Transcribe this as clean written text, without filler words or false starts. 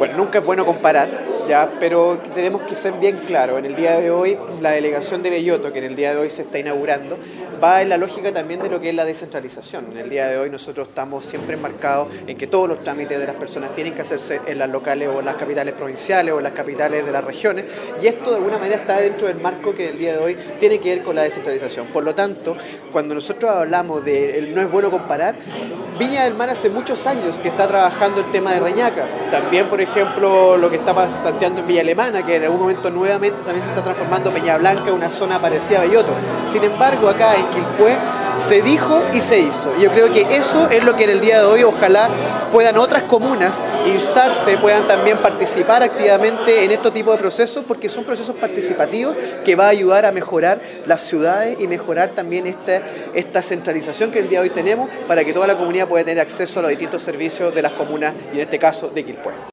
Bueno, nunca es bueno comparar, ya, pero tenemos que ser bien claros. En el día de hoy, la delegación de Belloto, que en el día de hoy se está inaugurando, va en la lógica también de lo que es la descentralización. En el día de hoy nosotros estamos siempre enmarcados en que todos los trámites de las personas tienen que hacerse en las locales o en las capitales provinciales o en las capitales de las regiones, y esto de alguna manera está dentro del marco que en el día de hoy tiene que ver con la descentralización. Por lo tanto, cuando nosotros hablamos de no es bueno comparar, Viña del Mar hace muchos años que está trabajando el tema de Reñaca. También, por ejemplo, lo que está planteando en Villa Alemana, que en algún momento nuevamente también se está transformando Peña Blanca en una zona parecida a Belloto. Sin embargo, acá en Quilpué se dijo y se hizo. Y yo creo que eso es lo que en el día de hoy ojalá puedan otras comunas instarse, puedan también participar activamente en este tipo de procesos, porque son procesos participativos que va a ayudar a mejorar las ciudades y mejorar también esta centralización que el día de hoy tenemos para que toda la comunidad pueda tener acceso a los distintos servicios de las comunas y en este caso de Quilpué.